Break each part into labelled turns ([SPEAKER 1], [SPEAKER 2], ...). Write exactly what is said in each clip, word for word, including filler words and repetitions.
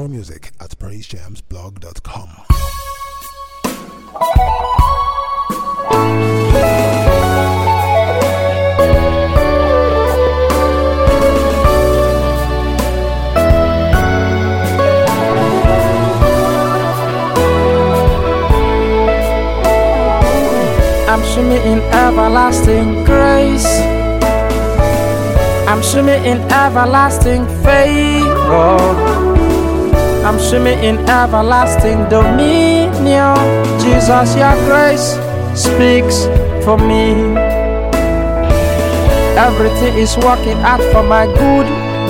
[SPEAKER 1] More music at praise jams blog dot com.
[SPEAKER 2] I'm swimming in everlasting grace. I'm swimming in everlasting favor. I'm swimming in everlasting dominion. Jesus, your grace speaks for me. Everything is working out for my good.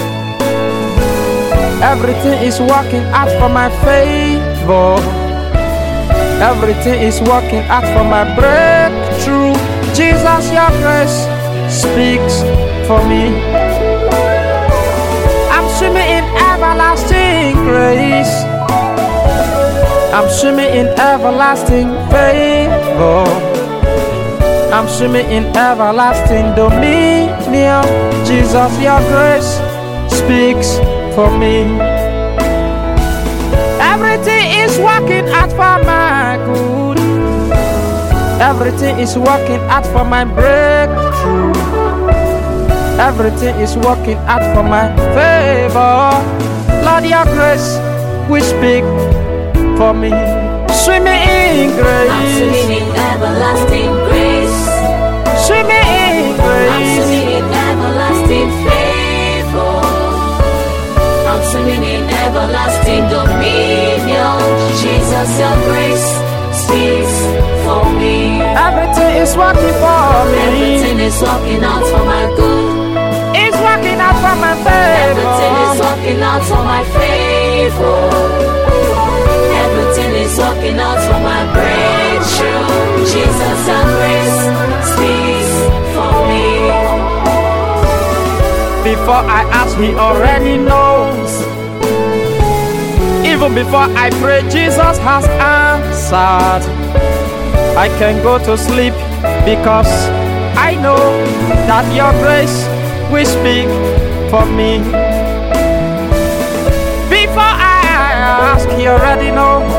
[SPEAKER 2] Everything is working out for my favor. Everything is working out for my breakthrough. Jesus, your grace speaks for me. I'm swimming in everlasting grace. I'm swimming in everlasting favor. I'm swimming in everlasting dominion. Jesus, your grace speaks for me. Everything is working out for my good. Everything is working out for my breakthrough. Everything is working out for my favor. Lord, your grace will speak for me. Swimming in grace.
[SPEAKER 3] I'm swimming in everlasting grace.
[SPEAKER 2] Swimming in grace.
[SPEAKER 3] I'm swimming in everlasting favor. I'm swimming in everlasting dominion. Jesus, your grace speaks for me.
[SPEAKER 2] Everything is working for me.
[SPEAKER 3] Everything is working out for my good.
[SPEAKER 2] It's working out for my favor.
[SPEAKER 3] Everything is working out for my favor. Everything is working out for my breakthrough. Jesus, your grace speaks for me.
[SPEAKER 2] Before I ask, he already knows. Even before I pray, Jesus has answered. I can go to sleep because I know that your grace will speak for me. Before I ask, he already knows.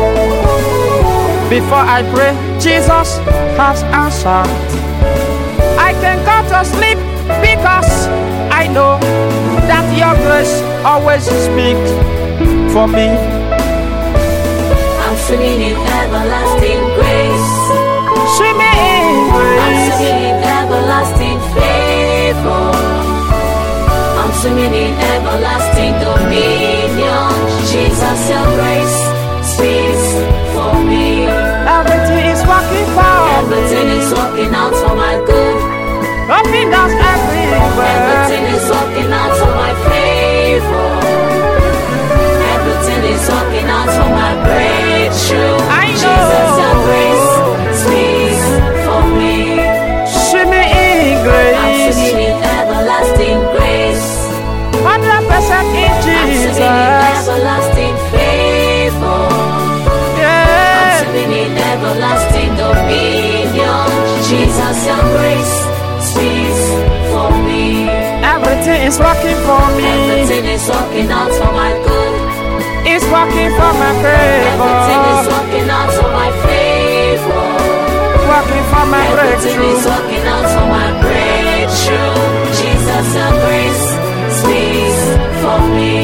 [SPEAKER 2] Before I pray, Jesus has answered. I can go to sleep because I know that your grace always speaks for me.
[SPEAKER 3] I'm swimming in everlasting grace.
[SPEAKER 2] Swimming in grace.
[SPEAKER 3] I'm swimming in everlasting favor. I'm swimming in everlasting dominion. Jesus, your grace speaks for me.
[SPEAKER 2] Everything is working for
[SPEAKER 3] Everything
[SPEAKER 2] me.
[SPEAKER 3] is working out for my good.
[SPEAKER 2] Open doors everywhere.
[SPEAKER 3] Everything is working out for my favor. Everything is working out for my breakthrough.
[SPEAKER 2] I know.
[SPEAKER 3] Jesus, your grace speaks for me.
[SPEAKER 2] Swimming in
[SPEAKER 3] I'm
[SPEAKER 2] grace.
[SPEAKER 3] swimming in everlasting grace.
[SPEAKER 2] one hundred percent in
[SPEAKER 3] I'm swimming in
[SPEAKER 2] Jesus.
[SPEAKER 3] everlasting favor. I'm
[SPEAKER 2] Yeah.
[SPEAKER 3] swimming in everlasting dominion. Jesus, your grace speaks for me.
[SPEAKER 2] Everything is working for me.
[SPEAKER 3] Everything is working out for my good.
[SPEAKER 2] It's working for my
[SPEAKER 3] Everything is
[SPEAKER 2] favor.
[SPEAKER 3] working out for my favor.
[SPEAKER 2] Working for my
[SPEAKER 3] Everything is
[SPEAKER 2] breakthrough.
[SPEAKER 3] working out for my breakthrough. Jesus, your grace speaks for me.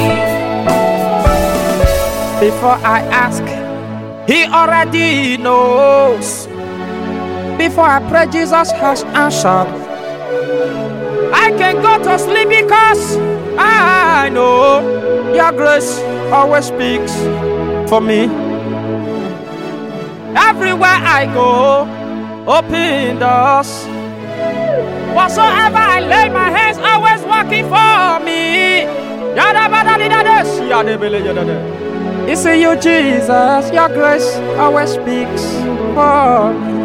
[SPEAKER 2] Before I ask, he already knows. Before I pray, Jesus has answered. I can go to sleep because I know your grace always speaks for me. Everywhere I go, open doors. Whatsoever I lay my hands, always working for me. It's in you, Jesus, your grace always speaks for me.